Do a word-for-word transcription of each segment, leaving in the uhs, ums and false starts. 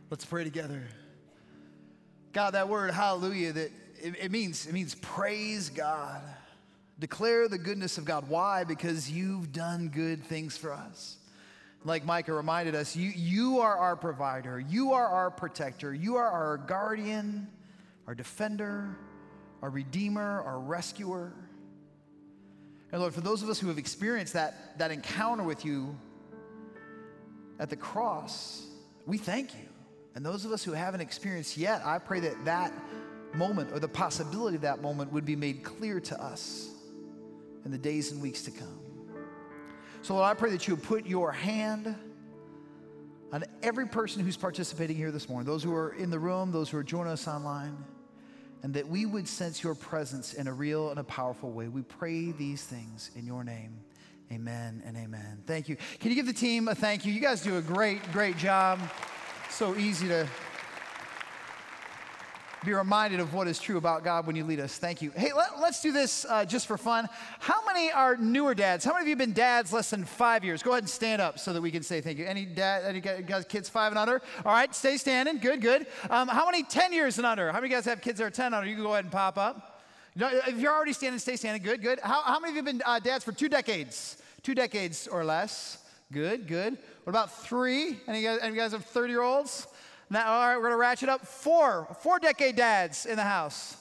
Let's pray together. God, that word hallelujah, that it, it means it means praise God. Declare the goodness of God. Why? Because you've done good things for us. Like Micah reminded us, you, you are our provider. You are our protector. You are our guardian, our defender, our redeemer, our rescuer. And Lord, for those of us who have experienced that, that encounter with you at the cross, we thank you. And those of us who haven't experienced yet, I pray that that moment or the possibility of that moment would be made clear to us in the days and weeks to come. So Lord, I pray that you would put your hand on every person who's participating here this morning, those who are in the room, those who are joining us online, and that we would sense your presence in a real and a powerful way. We pray these things in your name. Amen and amen. Thank you. Can you give the team a thank you? You guys do a great, great job. So easy to be reminded of what is true about God when you lead us. Thank you. Hey, let, let's do this uh, just for fun. How many are newer dads? How many of you have been dads less than five years? Go ahead and stand up so that we can say thank you. Any dad, any guys, kids five and under? All right, stay standing. Good, good. Um, how many ten years and under? How many of you guys have kids that are ten and under? You can go ahead and pop up. You know, if you're already standing, stay standing. Good, good. How, how many of you have been uh, dads for two decades? Two decades or less. Good, good. What about three? Any guys, any guys have thirty-year-olds? Now, all right, we're going to ratchet up. Four. Four-decade dads in the house.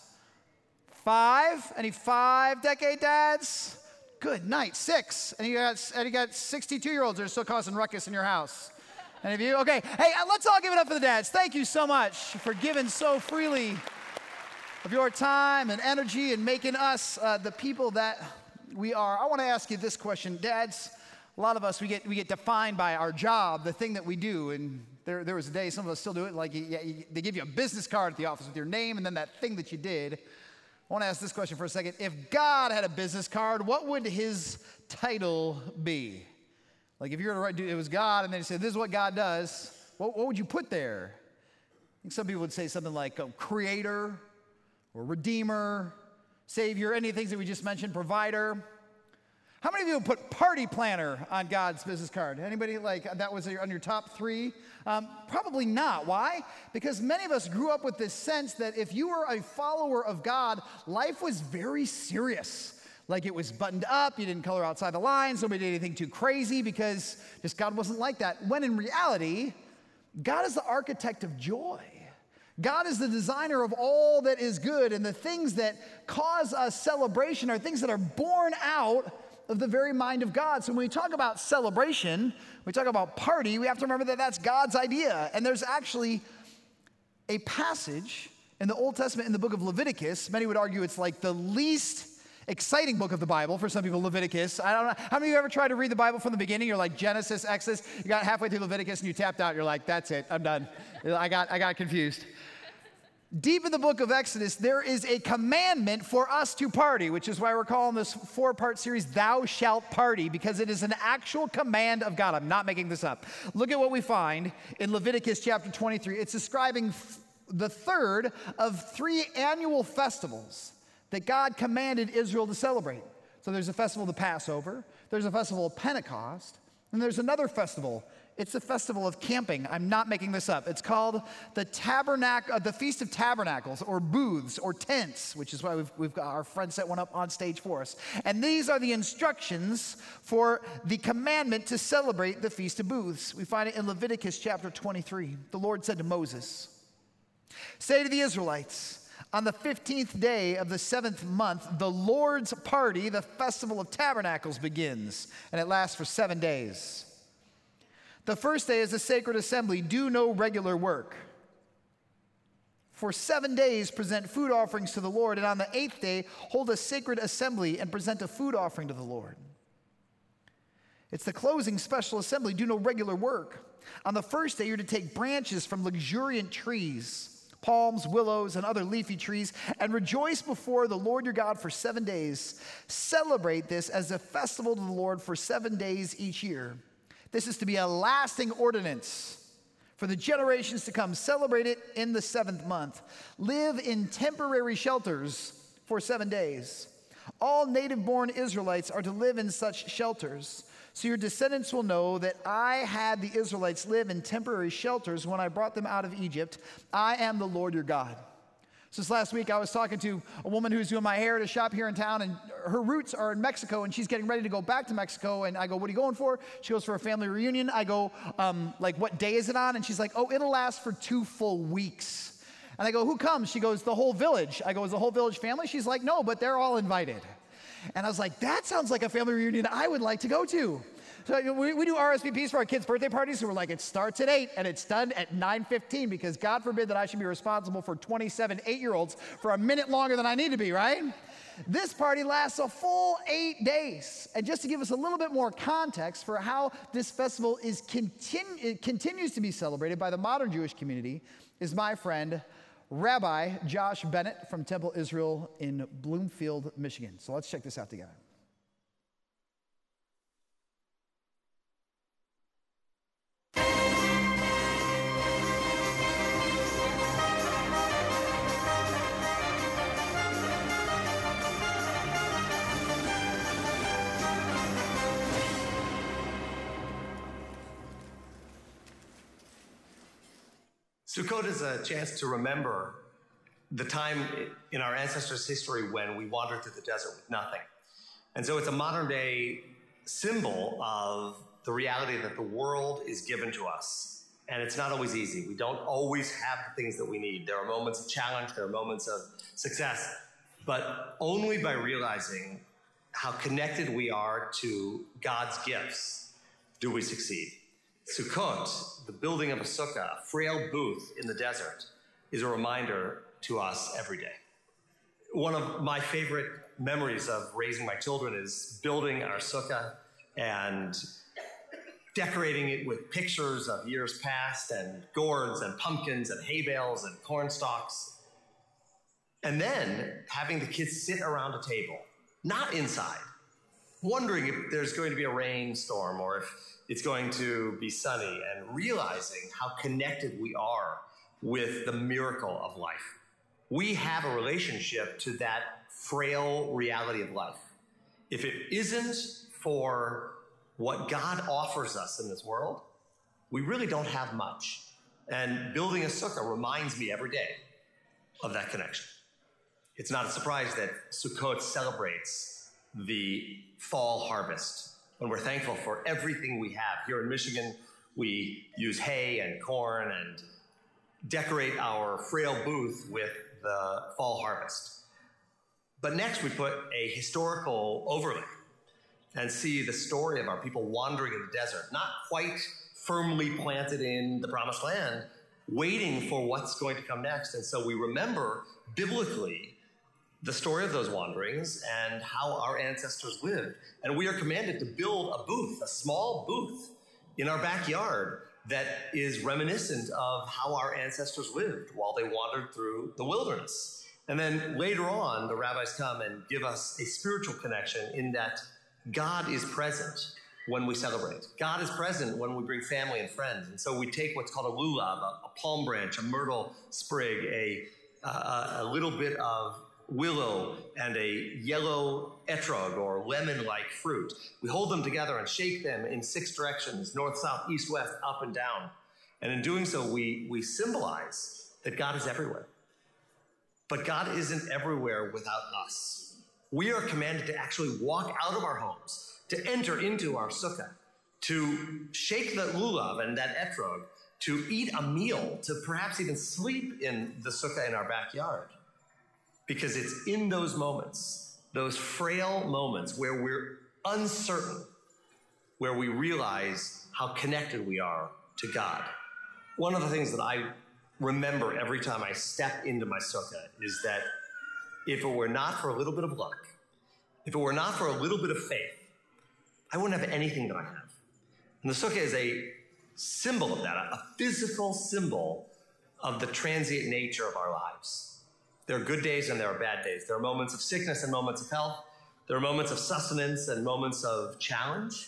Five. Any five-decade dads? Good night. Six. And you got, and you got sixty-two-year-olds that are still causing ruckus in your house. Any of you? Okay. Hey, let's all give it up for the dads. Thank you so much for giving so freely of your time and energy and making us uh, the people that we are. I want to ask you this question. Dads, a lot of us, we get we get defined by our job, the thing that we do. And there, there was a day, some of us still do it, like you, you, they give you a business card at the office with your name and then that thing that you did. I want to ask this question for a second. If God had a business card, what would his title be? Like if you were to write, it was God, and then he said, this is what God does, what, what would you put there? I think some people would say something like um, creator or redeemer, savior, any of the things that we just mentioned, provider. How many of you would put party planner on God's business card? Anybody like that was on your top three? Um, probably not. Why? Because many of us grew up with this sense that if you were a follower of God, life was very serious. Like it was buttoned up, you didn't color outside the lines, nobody did anything too crazy because just God wasn't like that. When in reality, God is the architect of joy. God is the designer of all that is good, and the things that cause us celebration are things that are born out of the very mind of God. So when we talk about celebration, we talk about party, we have to remember that that's God's idea. And there's actually a passage in the Old Testament in the book of Leviticus. Many would argue it's like the least exciting book of the Bible. For some people, Leviticus. I don't know. How many of you ever tried to read the Bible from the beginning? You're like Genesis, Exodus. You got halfway through Leviticus and you tapped out. You're like, that's it. I'm done. I got, I got confused. Deep in the book of Exodus, there is a commandment for us to party, which is why we're calling this four-part series, Thou Shalt Party, because it is an actual command of God. I'm not making this up. Look at what we find in Leviticus chapter twenty-three. It's describing the third of three annual festivals that God commanded Israel to celebrate. So there's a festival of the Passover, there's a festival of Pentecost, and there's another festival. It's a festival of camping. I'm not making this up. It's called the Tabernacle, uh, the Feast of Tabernacles, or booths, or tents, which is why we've, we've got our friend set one up on stage for us. And these are the instructions for the commandment to celebrate the Feast of Booths. We find it in Leviticus chapter twenty-three. The Lord said to Moses, "Say to the Israelites, on the fifteenth day of the seventh month, the Lord's party, the Festival of Tabernacles, begins, and it lasts for seven days. The first day is a sacred assembly. Do no regular work. For seven days present food offerings to the Lord, and on the eighth day hold a sacred assembly and present a food offering to the Lord. It's the closing special assembly. Do no regular work. On the first day you're to take branches from luxuriant trees, palms, willows, and other leafy trees, and rejoice before the Lord your God for seven days. Celebrate this as a festival to the Lord for seven days each year. This is to be a lasting ordinance for the generations to come. Celebrate it in the seventh month. Live in temporary shelters for seven days. All native-born Israelites are to live in such shelters. So your descendants will know that I had the Israelites live in temporary shelters when I brought them out of Egypt. I am the Lord your God. So this last week, I was talking to a woman who's doing my hair at a shop here in town, and her roots are in Mexico, and she's getting ready to go back to Mexico. And I go, what are you going for? She goes, for a family reunion. I go, um, like, what day is it on? And she's like, oh, it'll last for two full weeks. And I go, who comes? She goes, the whole village. I go, is the whole village family? She's like, no, but they're all invited. And I was like, that sounds like a family reunion I would like to go to. So we, we do R S V Ps for our kids' birthday parties, so we're like, it starts at eight and it's done at nine fifteen, because God forbid that I should be responsible for twenty-seven eight-year-olds for a minute longer than I need to be, right? This party lasts a full eight days. And just to give us a little bit more context for how this festival is continu- it continues to be celebrated by the modern Jewish community is my friend, Rabbi Josh Bennett from Temple Israel in Bloomfield, Michigan. So let's check this out together. Sukkot is a chance to remember the time in our ancestors' history when we wandered through the desert with nothing. And so it's a modern day symbol of the reality that the world is given to us. And it's not always easy. We don't always have the things that we need. There are moments of challenge, there are moments of success, but only by realizing how connected we are to God's gifts do we succeed. Sukkot, the building of a sukkah, a frail booth in the desert, is a reminder to us every day. One of my favorite memories of raising my children is building our sukkah and decorating it with pictures of years past and gourds and pumpkins and hay bales and corn stalks. And then having the kids sit around a table, not inside, wondering if there's going to be a rainstorm or if it's going to be sunny, and realizing how connected we are with the miracle of life. We have a relationship to that frail reality of life. If it isn't for what God offers us in this world, we really don't have much. And building a sukkah reminds me every day of that connection. It's not a surprise that Sukkot celebrates the fall harvest, when we're thankful for everything we have. Here in Michigan, we use hay and corn and decorate our frail booth with the fall harvest. But next, we put a historical overlay and see the story of our people wandering in the desert, not quite firmly planted in the promised land, waiting for what's going to come next. And so we remember biblically the story of those wanderings and how our ancestors lived. And we are commanded to build a booth, a small booth in our backyard that is reminiscent of how our ancestors lived while they wandered through the wilderness. And then later on, the rabbis come and give us a spiritual connection in that God is present when we celebrate. God is present when we bring family and friends. And so we take what's called a lulav, a, a palm branch, a myrtle sprig, a, uh, a little bit of willow and a yellow etrog or lemon-like fruit. We hold them together and shake them in six directions, north, south, east, west, up and down. And in doing so, we, we symbolize that God is everywhere. But God isn't everywhere without us. We are commanded to actually walk out of our homes, to enter into our sukkah, to shake that lulav and that etrog, to eat a meal, to perhaps even sleep in the sukkah in our backyard. Because it's in those moments, those frail moments where we're uncertain, where we realize how connected we are to God. One of the things that I remember every time I step into my sukkah is that if it were not for a little bit of luck, if it were not for a little bit of faith, I wouldn't have anything that I have. And the sukkah is a symbol of that, a physical symbol of the transient nature of our lives. There are good days and there are bad days. There are moments of sickness and moments of health. There are moments of sustenance and moments of challenge.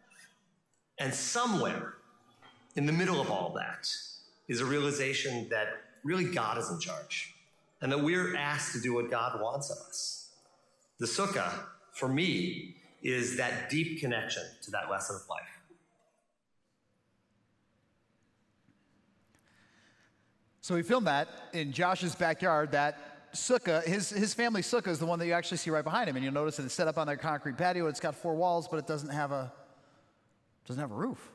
And somewhere in the middle of all that is a realization that really God is in charge and that we're asked to do what God wants of us. The sukkah, for me, is that deep connection to that lesson of life. So we filmed that in Josh's backyard. That sukkah, his, his family sukkah is the one that you actually see right behind him. And you'll notice that it's set up on their concrete patio. It's got four walls, but it doesn't have a, doesn't have a roof.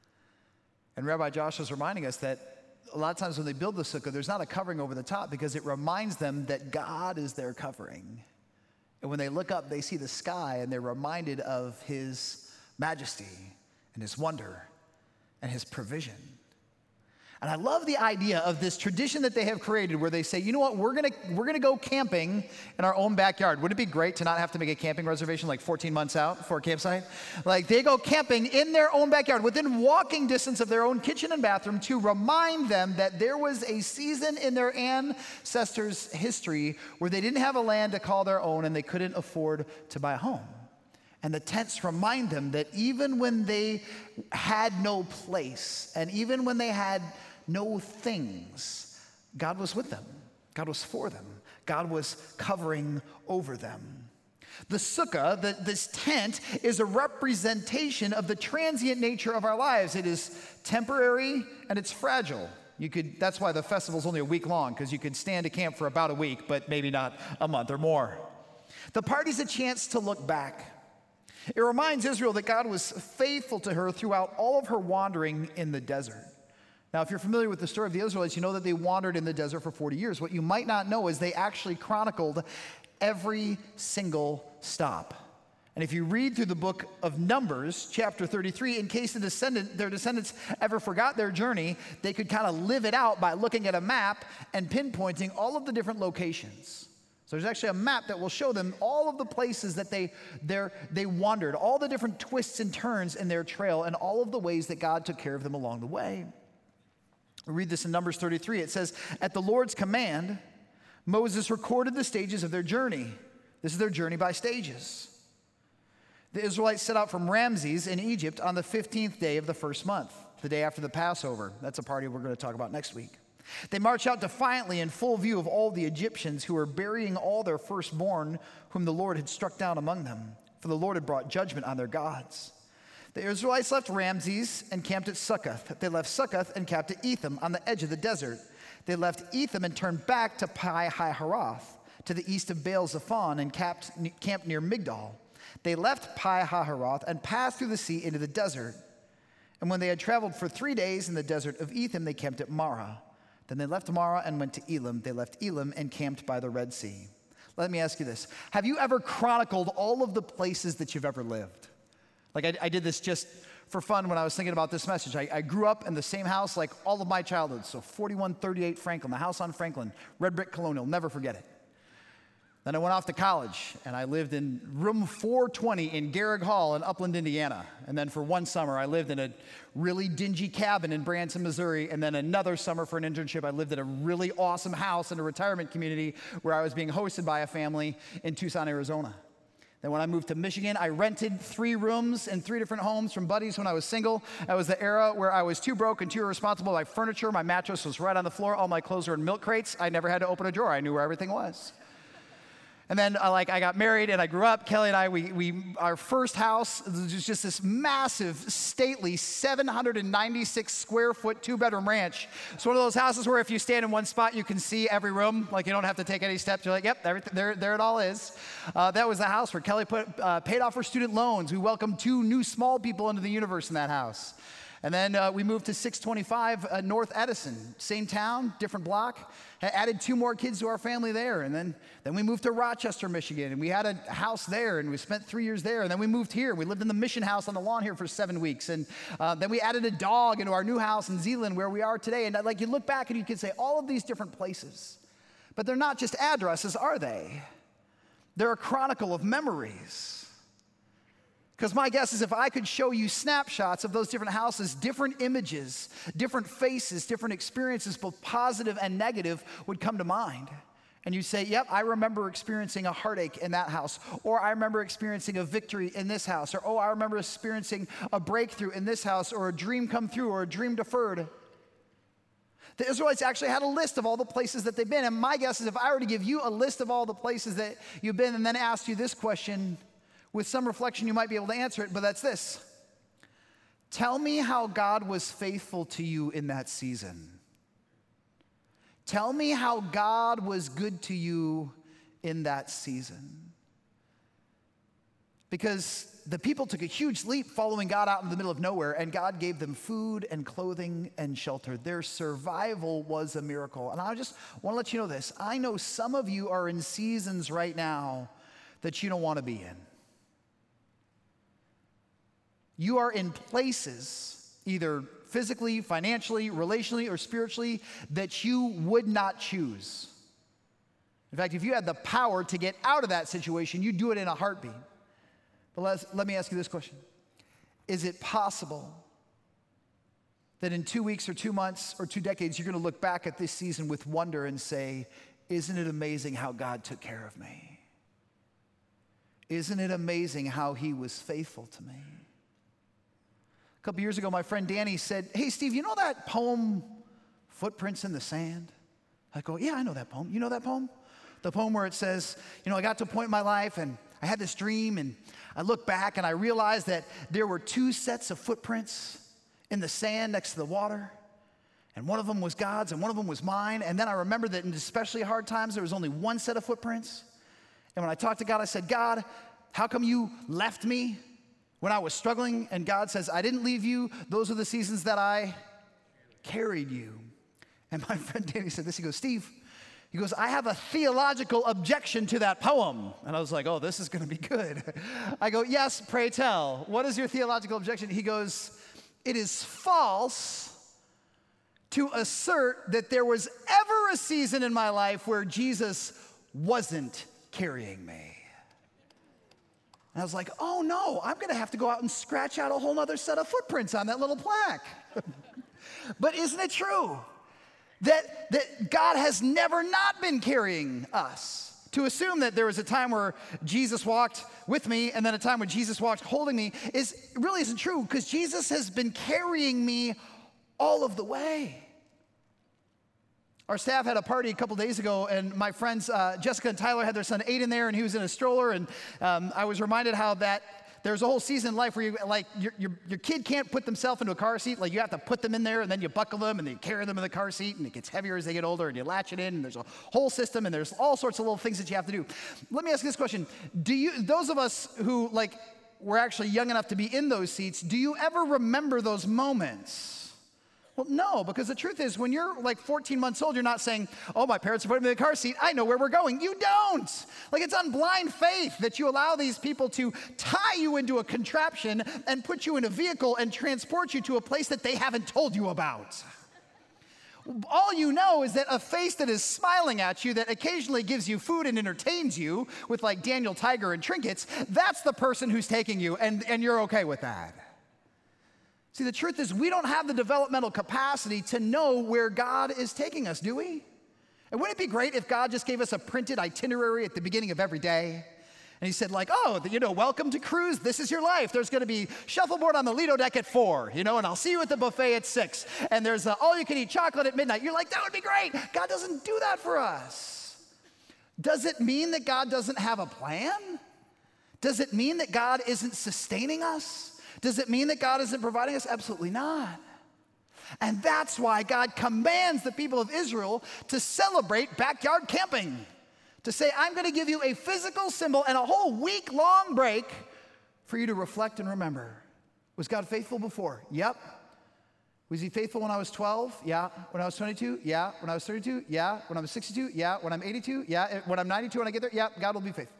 And Rabbi Josh was reminding us that a lot of times when they build the sukkah, there's not a covering over the top because it reminds them that God is their covering. And when they look up, they see the sky and they're reminded of his majesty and his wonder and his provision. And I love the idea of this tradition that they have created where they say, you know what, we're gonna we're gonna go camping in our own backyard. Wouldn't it be great to not have to make a camping reservation like fourteen months out for a campsite? Like they go camping in their own backyard within walking distance of their own kitchen and bathroom to remind them that there was a season in their ancestors' history where they didn't have a land to call their own and they couldn't afford to buy a home. And the tents remind them that even when they had no place and even when they had no things, God was with them. God was for them. God was covering over them. The sukkah, the, this tent, is a representation of the transient nature of our lives. It is temporary and it's fragile. You could, that's why the festival's only a week long, because you could stand a camp for about a week, but maybe not a month or more. The party's a chance to look back. It reminds Israel that God was faithful to her throughout all of her wandering in the desert. Now, if you're familiar with the story of the Israelites, you know that they wandered in the desert for forty years. What you might not know is they actually chronicled every single stop. And if you read through the book of Numbers, chapter thirty-three, in case the descendant, their descendants ever forgot their journey, they could kind of live it out by looking at a map and pinpointing all of the different locations. So there's actually a map that will show them all of the places that they, they wandered, all the different twists and turns in their trail, and all of the ways that God took care of them along the way. We read this in Numbers thirty-three. It says, at the Lord's command, Moses recorded the stages of their journey. This is their journey by stages. The Israelites set out from Ramses in Egypt on the fifteenth day of the first month, the day after the Passover. That's a party we're going to talk about next week. They marched out defiantly in full view of all the Egyptians who were burying all their firstborn whom the Lord had struck down among them, for the Lord had brought judgment on their gods. The Israelites left Ramses and camped at Succoth. They left Succoth and camped at Etham on the edge of the desert. They left Etham and turned back to Pi-hahiroth, to the east of Baal-zephon, and camped, camped near Migdol. They left Pi-hahiroth and passed through the sea into the desert. And when they had traveled for three days in the desert of Etham, they camped at Marah. Then they left Marah and went to Elim. They left Elim and camped by the Red Sea. Let me ask you this. Have you ever chronicled all of the places that you've ever lived? Like I, I did this just for fun when I was thinking about this message. I, I grew up in the same house like all of my childhood. So forty-one thirty-eight Franklin, the house on Franklin, red brick colonial, never forget it. Then I went off to college and I lived in room four twenty in Garrick Hall in Upland, Indiana. And then for one summer I lived in a really dingy cabin in Branson, Missouri. And then another summer for an internship I lived in a really awesome house in a retirement community where I was being hosted by a family in Tucson, Arizona. Then when I moved to Michigan, I rented three rooms in three different homes from buddies when I was single. That was the era where I was too broke and too irresponsible. My furniture, my mattress was right on the floor. All my clothes were in milk crates. I never had to open a drawer. I knew where everything was. And then uh, like I got married and I grew up. Kelly and I, we, we our first house was just this massive, stately, seven hundred ninety-six square foot, two bedroom ranch. It's one of those houses where if you stand in one spot, you can see every room. Like you don't have to take any steps. You're like, yep, everything, there, there it all is. Uh, that was the house where Kelly put, uh, paid off her student loans. We welcomed two new small people into the universe in that house. And then uh, we moved to six twenty-five uh, North Edison, same town, different block. Added two more kids to our family there. And then, then we moved to Rochester, Michigan, and we had a house there, and we spent three years there. And then we moved here. We lived in the mission house on the lawn here for seven weeks. And uh, then we added a dog into our new house in Zeeland, where we are today. And like you look back and you can say all of these different places, but they're not just addresses, are they? They're a chronicle of memories. Because my guess is if I could show you snapshots of those different houses, different images, different faces, different experiences, both positive and negative, would come to mind. And you'd say, yep, I remember experiencing a heartache in that house. Or I remember experiencing a victory in this house. Or, oh, I remember experiencing a breakthrough in this house, or a dream come through, or a dream deferred. The Israelites actually had a list of all the places that they've been. And my guess is if I were to give you a list of all the places that you've been and then asked you this question, With some reflection, you might be able to answer it, but that's this. Tell me how God was faithful to you in that season. Tell me how God was good to you in that season. Because the people took a huge leap following God out in the middle of nowhere, and God gave them food and clothing and shelter. Their survival was a miracle. And I just want to let you know this. I know some of you are in seasons right now that you don't want to be in. You are in places, either physically, financially, relationally, or spiritually, that you would not choose. In fact, if you had the power to get out of that situation, you'd do it in a heartbeat. But let's, let me ask you this question. Is it possible that in two weeks or two months or two decades, you're going to look back at this season with wonder and say, isn't it amazing how God took care of me? Isn't it amazing how he was faithful to me? A couple years ago, my friend Danny said, hey, Steve, you know that poem, Footprints in the Sand? I go, yeah, I know that poem. You know that poem? The poem where it says, you know, I got to a point in my life and I had this dream and I looked back and I realized that there were two sets of footprints in the sand next to the water. And one of them was God's and one of them was mine. And then I remembered that in especially hard times, there was only one set of footprints. And when I talked to God, I said, God, how come you left me when I was struggling? And God says, I didn't leave you. Those are the seasons that I carried you. And my friend Danny said this. He goes, Steve, he goes, I have a theological objection to that poem. And I was like, oh, this is going to be good. I go, yes, pray tell. What is your theological objection? He goes, it is false to assert that there was ever a season in my life where Jesus wasn't carrying me. And I was like, oh no, I'm going to have to go out and scratch out a whole other set of footprints on that little plaque. But isn't it true? That, that God has never not been carrying us. To assume that there was a time where Jesus walked with me and then a time when Jesus walked holding me is really isn't true, because Jesus has been carrying me all of the way. Our staff had a party a couple days ago, and my friends uh, Jessica and Tyler had their son Aiden there, and he was in a stroller, and um, I was reminded how that there's a whole season in life where you, like your, your, your kid can't put themselves into a car seat. Like you have to put them in there and then you buckle them and then you carry them in the car seat, and it gets heavier as they get older, and you latch it in, and there's a whole system, and there's all sorts of little things that you have to do. Let me ask you this question. Do you, those of us who like were actually young enough to be in those seats, do you ever remember those moments? Well, no, because the truth is when you're like fourteen months old, you're not saying, oh, my parents are putting me in the car seat. I know where we're going. You don't. Like it's on blind faith that you allow these people to tie you into a contraption and put you in a vehicle and transport you to a place that they haven't told you about. All you know is that a face that is smiling at you, that occasionally gives you food and entertains you with like Daniel Tiger and trinkets, that's the person who's taking you, and, and you're okay with that. See, the truth is we don't have the developmental capacity to know where God is taking us, do we? And wouldn't it be great if God just gave us a printed itinerary at the beginning of every day? And he said like, oh, you know, welcome to cruise. This is your life. There's going to be shuffleboard on the Lido deck at four, you know, and I'll see you at the buffet at six. And there's uh, all you can eat chocolate at midnight. You're like, that would be great. God doesn't do that for us. Does it mean that God doesn't have a plan? Does it mean that God isn't sustaining us? Does it mean that God isn't providing us? Absolutely not. And that's why God commands the people of Israel to celebrate backyard camping. To say, I'm going to give you a physical symbol and a whole week-long break for you to reflect and remember. Was God faithful before? Yep. Was he faithful when I was twelve? Yeah. When I was twenty-two? Yeah. When I was thirty-two? Yeah. When I was sixty-two? Yeah. When I'm eighty-two? Yeah. When I'm ninety-two when I get there? Yeah. God will be faithful.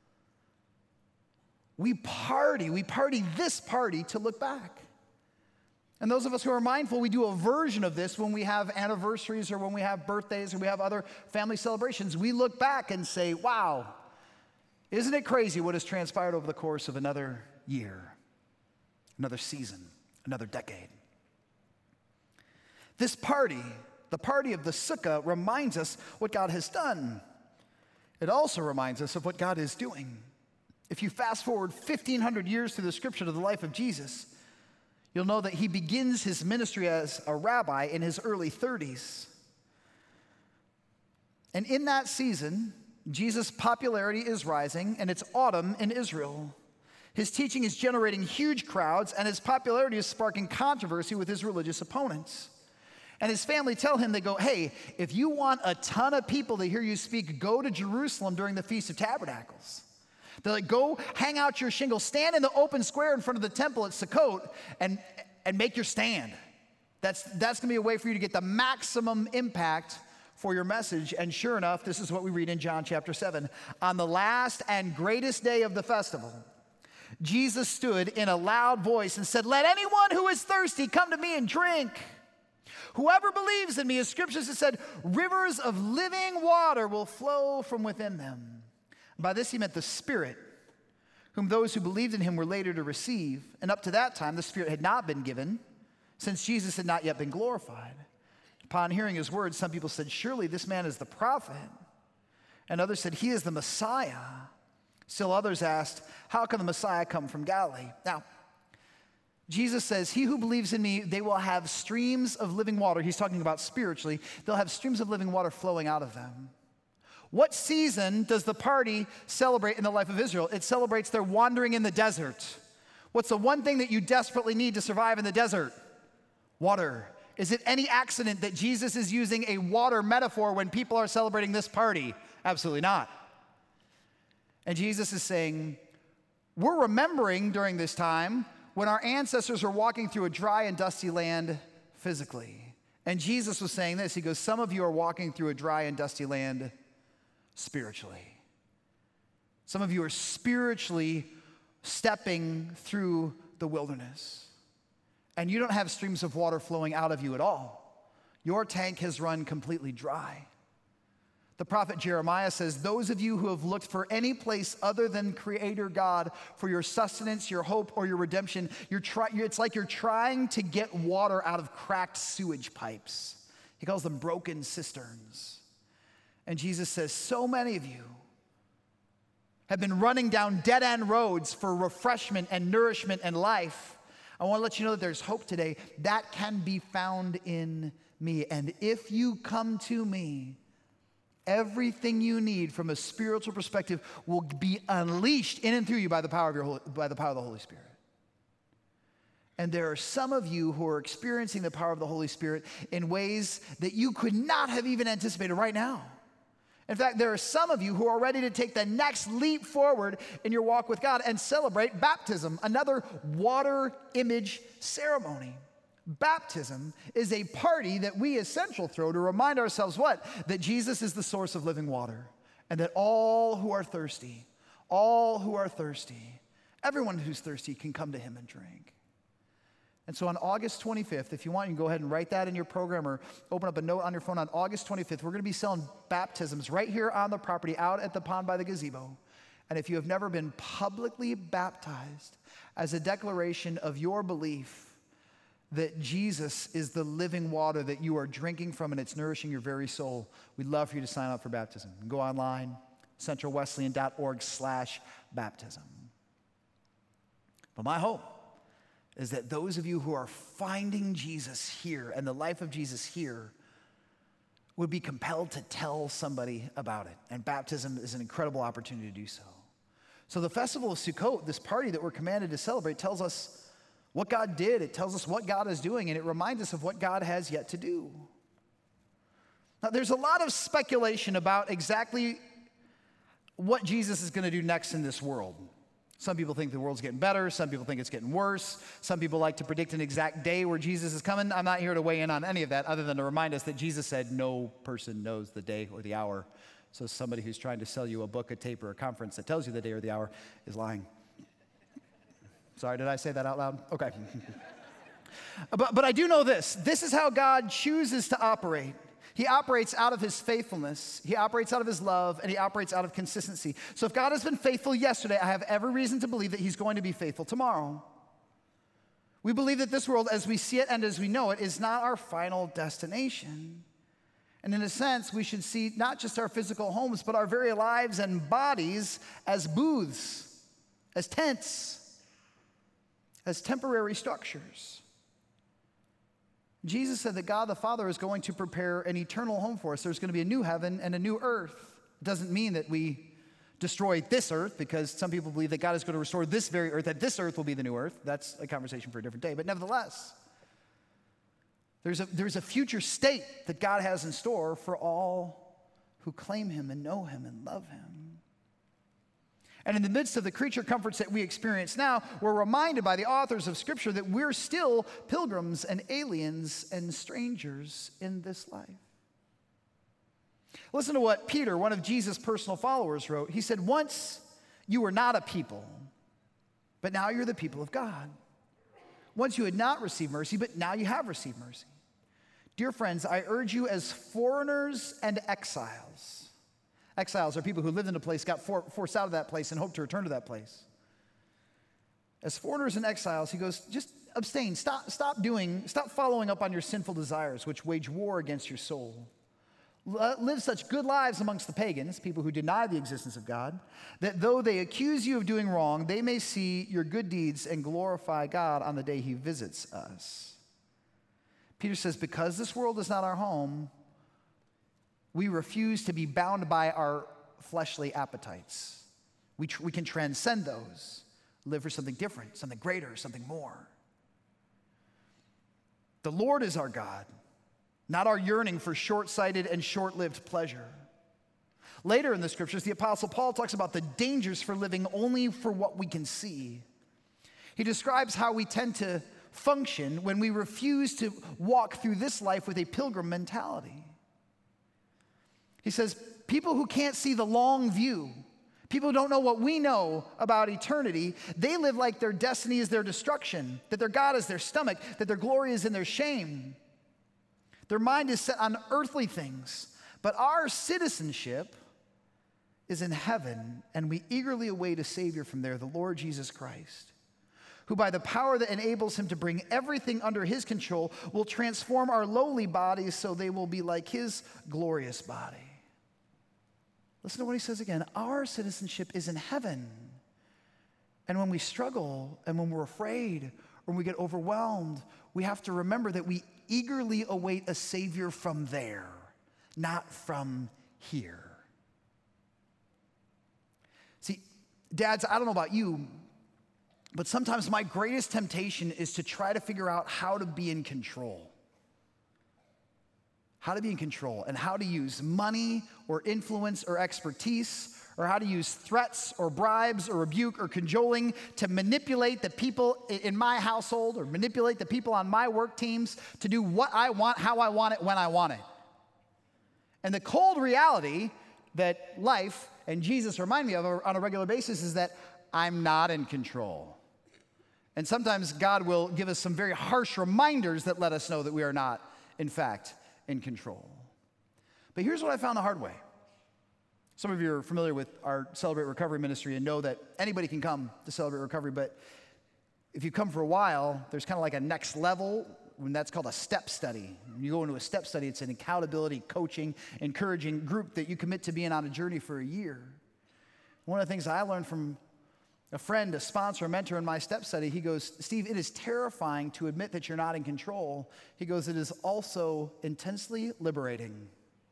We party, we party this party to look back. And those of us who are mindful, we do a version of this when we have anniversaries or when we have birthdays or we have other family celebrations. We look back and say, wow, isn't it crazy what has transpired over the course of another year, another season, another decade? This party, the party of the Sukkah, reminds us what God has done. It also reminds us of what God is doing. If you fast forward fifteen hundred years through the scripture to the life of Jesus, you'll know that he begins his ministry as a rabbi in his early thirties. And in that season, Jesus' popularity is rising, and it's autumn in Israel. His teaching is generating huge crowds, and his popularity is sparking controversy with his religious opponents. And his family tell him, they go, hey, if you want a ton of people to hear you speak, go to Jerusalem during the Feast of Tabernacles. They're like, go hang out your shingle, stand in the open square in front of the temple at Sukkot and, and make your stand. That's, that's gonna be a way for you to get the maximum impact for your message. And sure enough, this is what we read in John chapter seven. On the last and greatest day of the festival, Jesus stood in a loud voice and said, let anyone who is thirsty come to me and drink. Whoever believes in me, as scriptures have said, rivers of living water will flow from within them. By this he meant the Spirit, whom those who believed in him were later to receive. And up to that time, the Spirit had not been given, since Jesus had not yet been glorified. Upon hearing his words, some people said, surely this man is the prophet. And others said, he is the Messiah. Still others asked, how can the Messiah come from Galilee? Now, Jesus says, he who believes in me, they will have streams of living water. He's talking about spiritually. They'll have streams of living water flowing out of them. What season does the party celebrate in the life of Israel? It celebrates their wandering in the desert. What's the one thing that you desperately need to survive in the desert? Water. Is it any accident that Jesus is using a water metaphor when people are celebrating this party? Absolutely not. And Jesus is saying, we're remembering during this time when our ancestors were walking through a dry and dusty land physically. And Jesus was saying this, he goes, some of you are walking through a dry and dusty land spiritually. Some of you are spiritually stepping through the wilderness. And you don't have streams of water flowing out of you at all. Your tank has run completely dry. The prophet Jeremiah says, those of you who have looked for any place other than Creator God for your sustenance, your hope, or your redemption, you're try- it's like you're trying to get water out of cracked sewage pipes. He calls them broken cisterns. And Jesus says, so many of you have been running down dead-end roads for refreshment and nourishment and life. I want to let you know that there's hope today. That can be found in me. And if you come to me, everything you need from a spiritual perspective will be unleashed in and through you by the power of your Holy, by the power of the Holy Spirit. And there are some of you who are experiencing the power of the Holy Spirit in ways that you could not have even anticipated right now. In fact, there are some of you who are ready to take the next leap forward in your walk with God and celebrate baptism, another water image ceremony. Baptism is a party that we as Central throw to remind ourselves what? That Jesus is the source of living water, and that all who are thirsty, all who are thirsty, everyone who's thirsty can come to him and drink. And so on August twenty-fifth, if you want, you can go ahead and write that in your program or open up a note on your phone. On August twenty-fifth, we're going to be selling baptisms right here on the property out at the pond by the gazebo. And if you have never been publicly baptized as a declaration of your belief that Jesus is the living water that you are drinking from and it's nourishing your very soul, we'd love for you to sign up for baptism. You can go online, central wesleyan dot org slash baptism. But my hope is that those of you who are finding Jesus here and the life of Jesus here would be compelled to tell somebody about it. And baptism is an incredible opportunity to do so. So the festival of Sukkot, this party that we're commanded to celebrate, tells us what God did. It tells us what God is doing, and it reminds us of what God has yet to do. Now, there's a lot of speculation about exactly what Jesus is going to do next in this world. Some people think the world's getting better. Some people think it's getting worse. Some people like to predict an exact day where Jesus is coming. I'm not here to weigh in on any of that other than to remind us that Jesus said no person knows the day or the hour. So somebody who's trying to sell you a book, a tape, or a conference that tells you the day or the hour is lying. Sorry, did I say that out loud? Okay. but, but I do know this. This is how God chooses to operate. He operates out of his faithfulness, he operates out of his love, and he operates out of consistency. So if God has been faithful yesterday, I have every reason to believe that he's going to be faithful tomorrow. We believe that this world, as we see it and as we know it, is not our final destination. And in a sense, we should see not just our physical homes, but our very lives and bodies as booths, as tents, as temporary structures. Jesus said that God the Father is going to prepare an eternal home for us. There's going to be a new heaven and a new earth. It doesn't mean that we destroy this earth, because some people believe that God is going to restore this very earth, that this earth will be the new earth. That's a conversation for a different day. But nevertheless, there's a, there's a future state that God has in store for all who claim him and know him and love him. And in the midst of the creature comforts that we experience now, we're reminded by the authors of Scripture that we're still pilgrims and aliens and strangers in this life. Listen to what Peter, one of Jesus' personal followers, wrote. He said, "Once you were not a people, but now you're the people of God. Once you had not received mercy, but now you have received mercy. Dear friends, I urge you as foreigners and exiles." Exiles are people who lived in a place, got for, forced out of that place, and hope to return to that place. As foreigners and exiles, he goes, just abstain. Stop, stop doing, stop following up on your sinful desires, which wage war against your soul. Live such good lives amongst the pagans, people who deny the existence of God, that though they accuse you of doing wrong, they may see your good deeds and glorify God on the day he visits us. Peter says, because this world is not our home, we refuse to be bound by our fleshly appetites. We, tr- we can transcend those, live for something different, something greater, something more. The Lord is our God, not our yearning for short-sighted and short-lived pleasure. Later in the scriptures, the Apostle Paul talks about the dangers for living only for what we can see. He describes how we tend to function when we refuse to walk through this life with a pilgrim mentality. He says, people who can't see the long view, people who don't know what we know about eternity, they live like their destiny is their destruction, that their God is their stomach, that their glory is in their shame. Their mind is set on earthly things, but our citizenship is in heaven, and we eagerly await a Savior from there, the Lord Jesus Christ, who by the power that enables him to bring everything under his control will transform our lowly bodies so they will be like his glorious body. Listen to what he says again. Our citizenship is in heaven. And when we struggle and when we're afraid or when we get overwhelmed, we have to remember that we eagerly await a Savior from there, not from here. See, dads, I don't know about you, but sometimes my greatest temptation is to try to figure out how to be in control. How to be in control and how to use money or influence or expertise, or how to use threats or bribes or rebuke or cajoling to manipulate the people in my household or manipulate the people on my work teams to do what I want, how I want it, when I want it. And the cold reality that life and Jesus remind me of on a regular basis is that I'm not in control. And sometimes God will give us some very harsh reminders that let us know that we are not, in fact, in control. But here's what I found the hard way. Some of you are familiar with our Celebrate Recovery ministry and know that anybody can come to Celebrate Recovery, but if you come for a while, there's kind of like a next level, and that's called a step study. When you go into a step study, it's an accountability, coaching, encouraging group that you commit to being on a journey for a year. One of the things I learned from a friend, a sponsor, a mentor in my step study, he goes, Steve, it is terrifying to admit that you're not in control. He goes, it is also intensely liberating.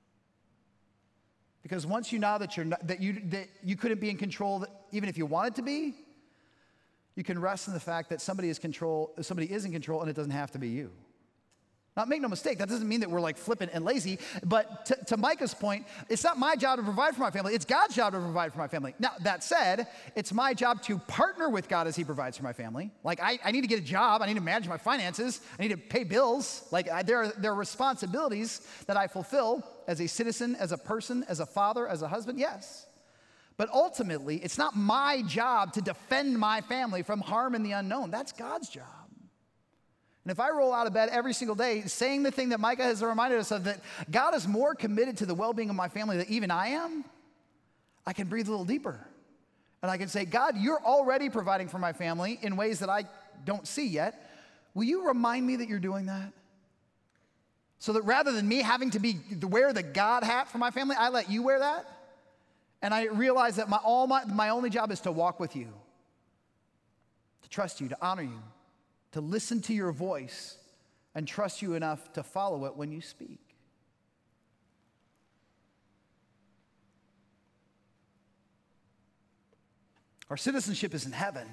Because once you know that you're not, that you that you couldn't be in control, even if you wanted to be, you can rest in the fact that somebody is control, somebody is in control, and it doesn't have to be you. Now, make no mistake, that doesn't mean that we're like flippant and lazy, but to, to Micah's point, it's not my job to provide for my family, it's God's job to provide for my family. Now, that said, it's my job to partner with God as he provides for my family. Like, I, I need to get a job, I need to manage my finances, I need to pay bills. Like, I, there, are, there are responsibilities that I fulfill as a citizen, as a person, as a father, as a husband, yes. But ultimately, it's not my job to defend my family from harm in the unknown. That's God's job. And if I roll out of bed every single day saying the thing that Micah has reminded us of, that God is more committed to the well-being of my family than even I am, I can breathe a little deeper. And I can say, God, you're already providing for my family in ways that I don't see yet. Will you remind me that you're doing that? So that rather than me having to be wear the God hat for my family, I let you wear that. And I realize that my, all my, my only job is to walk with you, to trust you, to honor you, to listen to your voice and trust you enough to follow it when you speak. Our citizenship is in heaven.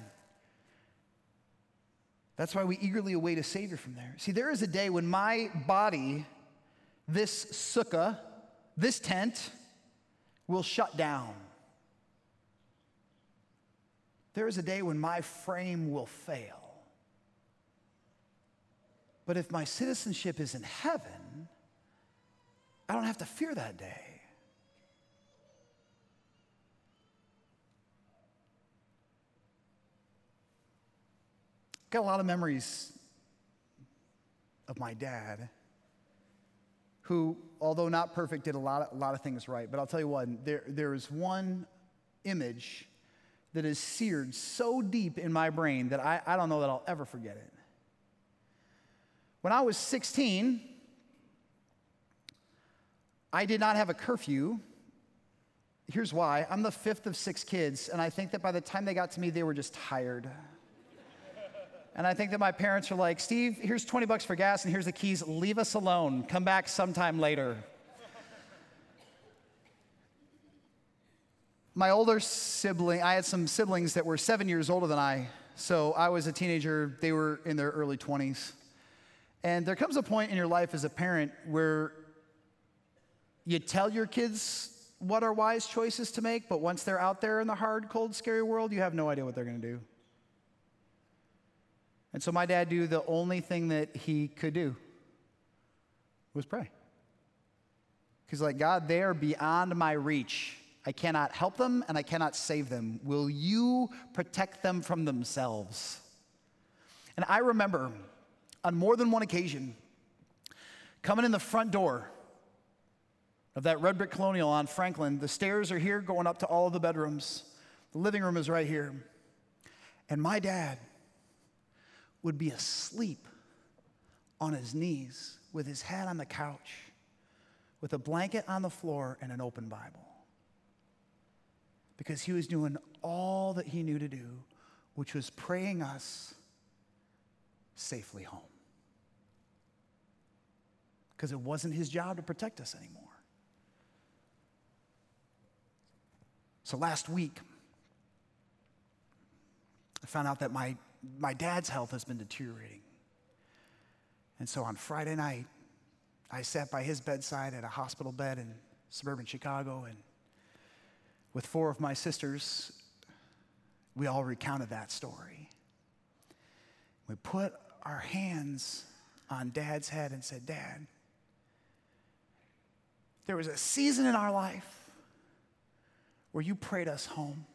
That's why we eagerly await a Savior from there. See, there is a day when my body, this sukkah, this tent, will shut down. There is a day when my frame will fail. But if my citizenship is in heaven, I don't have to fear that day. Got a lot of memories of my dad, who, although not perfect, did a lot of, a lot of things right. But I'll tell you what, there, there is one image that is seared so deep in my brain that I, I don't know that I'll ever forget it. When I was sixteen, I did not have a curfew. Here's why. I'm the fifth of six kids, and I think that by the time they got to me, they were just tired. And I think that my parents were like, Steve, here's twenty bucks for gas, and here's the keys. Leave us alone. Come back sometime later. My older sibling, I had some siblings that were seven years older than I, so I was a teenager. They were in their early twenties. And there comes a point in your life as a parent where you tell your kids what are wise choices to make, but once they're out there in the hard, cold, scary world, you have no idea what they're going to do. And so my dad knew the only thing that he could do was pray. He's like, God, they are beyond my reach. I cannot help them and I cannot save them. Will you protect them from themselves? And I remember on more than one occasion coming in the front door of that red brick colonial on Franklin. The stairs are here going up to all of the bedrooms. The living room is right here. And my dad would be asleep on his knees with his head on the couch, with a blanket on the floor and an open Bible. Because he was doing all that he knew to do, which was praying us safely home. Because it wasn't his job to protect us anymore. So last week, I found out that my, my dad's health has been deteriorating. And so on Friday night, I sat by his bedside at a hospital bed in suburban Chicago, and with four of my sisters, we all recounted that story. We put our hands on Dad's head and said, Dad, there was a season in our life where you prayed us home.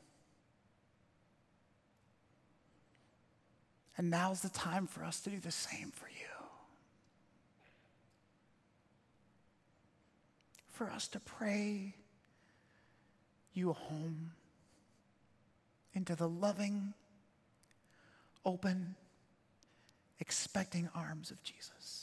And now's the time for us to do the same for you. For us to pray you home into the loving, open, expecting arms of Jesus.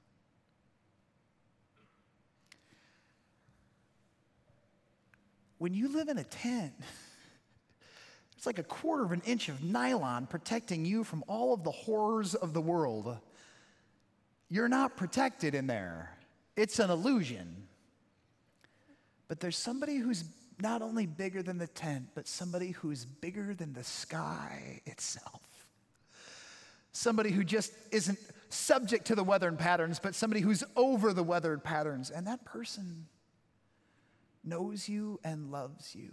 When you live in a tent, it's like a quarter of an inch of nylon protecting you from all of the horrors of the world. You're not protected in there. It's an illusion. But there's somebody who's not only bigger than the tent, but somebody who's bigger than the sky itself. Somebody who just isn't subject to the weather and patterns, but somebody who's over the weather and patterns. And that person knows you and loves you.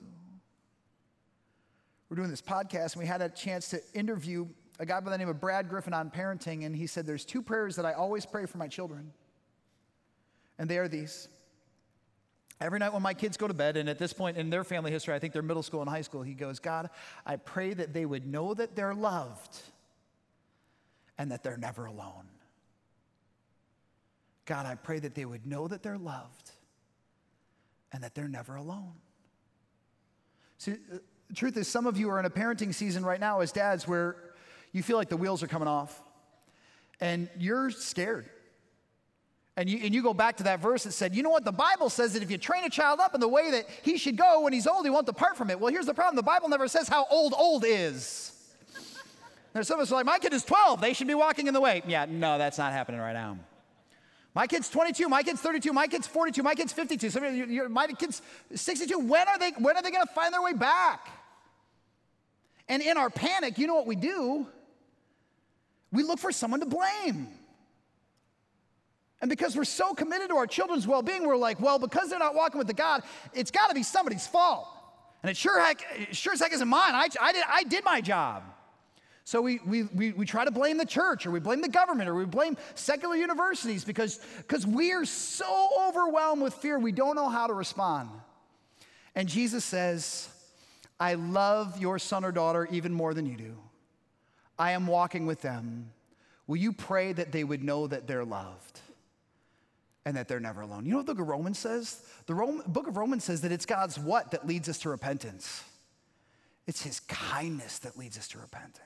We're doing this podcast, and we had a chance to interview a guy by the name of Brad Griffin on parenting, and he said, there's two prayers that I always pray for my children. And they are these. Every night when my kids go to bed, and at this point in their family history, I think they're middle school and high school, he goes, God, I pray that they would know that they're loved and that they're never alone. God, I pray that they would know that they're loved and that they're never alone. See, the truth is, some of you are in a parenting season right now as dads where you feel like the wheels are coming off and you're scared. And you, and you go back to that verse that said, you know what, the Bible says that if you train a child up in the way that he should go, when he's old, he won't depart from it. Well, here's the problem. The Bible never says how old old is. There's some of us who are like, my kid is twelve. They should be walking in the way. Yeah, no, that's not happening right now. My kid's twenty-two. My kid's thirty-two. My kid's forty-two. My kid's fifty-two. Some of you, my kid's sixty-two. When are they, when are they going to find their way back? And in our panic, you know what we do? We look for someone to blame. And because we're so committed to our children's well-being, we're like, well, because they're not walking with the God, it's got to be somebody's fault. And it sure heck, it sure as heck isn't mine. I, I, did, I did my job. So we, we, we, we try to blame the church, or we blame the government, or we blame secular universities because, because we are so overwhelmed with fear, we don't know how to respond. And Jesus says, I love your son or daughter even more than you do. I am walking with them. Will you pray that they would know that they're loved and that they're never alone? You know what the book of Romans says? The Rome, book of Romans says that it's God's what that leads us to repentance? It's his kindness that leads us to repentance.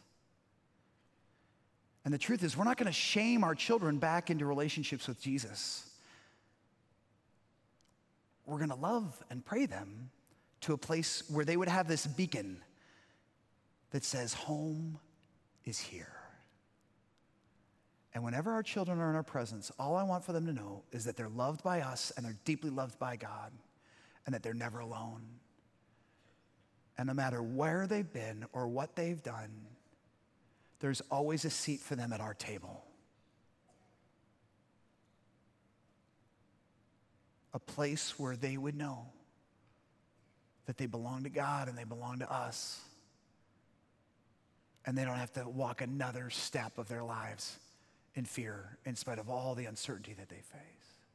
And the truth is, we're not going to shame our children back into relationships with Jesus. We're going to love and pray them to a place where they would have this beacon that says, home is here. And whenever our children are in our presence, all I want for them to know is that they're loved by us and they're deeply loved by God and that they're never alone. And no matter where they've been or what they've done, there's always a seat for them at our table. A place where they would know that they belong to God and they belong to us. And they don't have to walk another step of their lives in fear in spite of all the uncertainty that they face.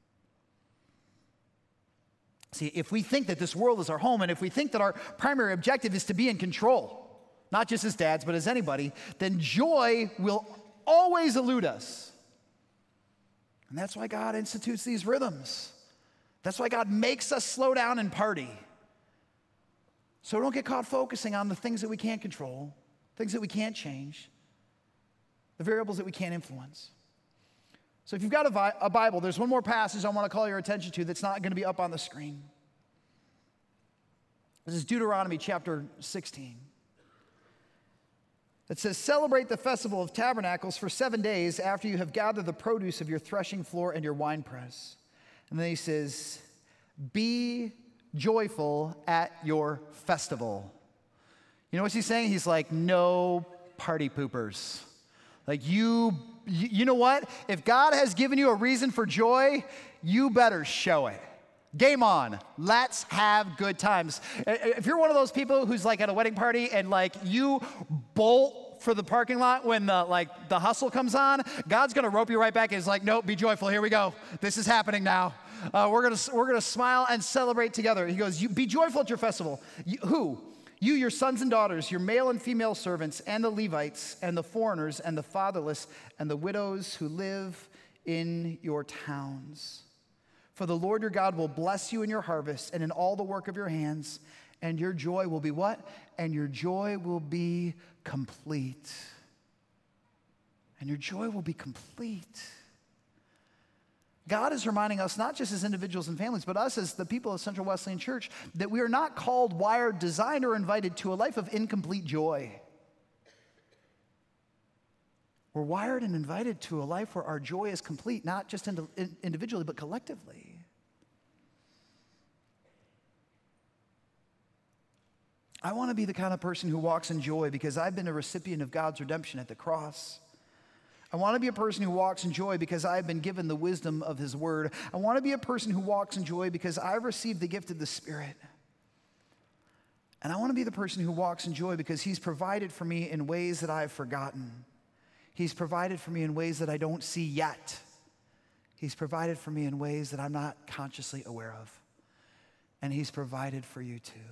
See, if we think that this world is our home, and if we think that our primary objective is to be in control, not just as dads, but as anybody, then joy will always elude us. And that's why God institutes these rhythms. That's why God makes us slow down and party. So don't get caught focusing on the things that we can't control, things that we can't change, the variables that we can't influence. So if you've got a, vi- a Bible, there's one more passage I want to call your attention to that's not going to be up on the screen. This is Deuteronomy chapter sixteen. It says, celebrate the festival of tabernacles for seven days after you have gathered the produce of your threshing floor and your winepress. And then he says, be joyful at your festival. You know what he's saying? He's like, no party poopers. Like you, you, you know what? If God has given you a reason for joy, you better show it. Game on. Let's have good times. If you're one of those people who's like at a wedding party and like you bolt for the parking lot when the like the hustle comes on, God's gonna rope you right back. He's like, nope, be joyful. Here we go. This is happening now. Uh, we're gonna we're gonna smile and celebrate together. He goes, you be joyful at your festival. You, who? You, your sons and daughters, your male and female servants, and the Levites, and the foreigners, and the fatherless, and the widows who live in your towns. For the Lord your God will bless you in your harvest and in all the work of your hands, and your joy will be what? And your joy will be complete. And your joy will be complete. God is reminding us, not just as individuals and families, but us as the people of Central Wesleyan Church, that we are not called, wired, designed, or invited to a life of incomplete joy. We're wired and invited to a life where our joy is complete, not just ind- individually, but collectively. I want to be the kind of person who walks in joy because I've been a recipient of God's redemption at the cross. I want to be a person who walks in joy because I've been given the wisdom of his word. I want to be a person who walks in joy because I've received the gift of the Spirit. And I want to be the person who walks in joy because he's provided for me in ways that I've forgotten. He's provided for me in ways that I don't see yet. He's provided for me in ways that I'm not consciously aware of. And he's provided for you too.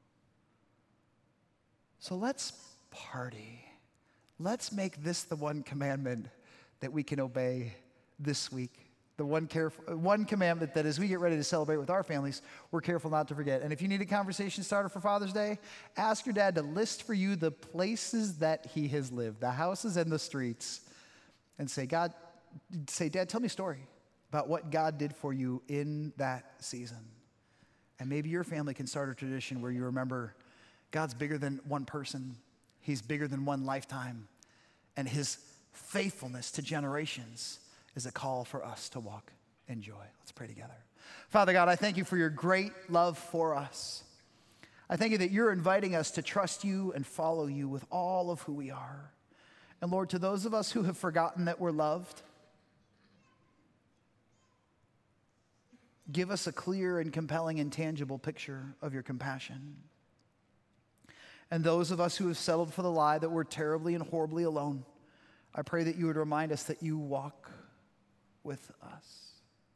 So let's party. Let's make this the one commandment that we can obey this week. The one, careful, one commandment that as we get ready to celebrate with our families, we're careful not to forget. And if you need a conversation starter for Father's Day, ask your dad to list for you the places that he has lived, the houses and the streets, and say, God, say, Dad, tell me a story about what God did for you in that season. And maybe your family can start a tradition where you remember God's bigger than one person. He's bigger than one lifetime. And his faithfulness to generations is a call for us to walk in joy. Let's pray together. Father God, I thank you for your great love for us. I thank you that you're inviting us to trust you and follow you with all of who we are. And Lord, to those of us who have forgotten that we're loved, give us a clear and compelling and tangible picture of your compassion. And those of us who have settled for the lie that we're terribly and horribly alone, I pray that you would remind us that you walk with us.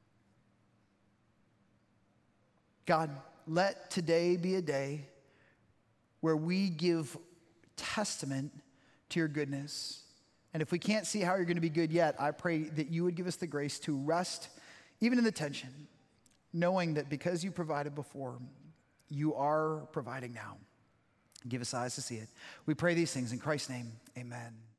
God, let today be a day where we give testament to your goodness. And if we can't see how you're going to be good yet, I pray that you would give us the grace to rest, even in the tension, knowing that because you provided before, you are providing now. Give us eyes to see it. We pray these things in Christ's name, amen.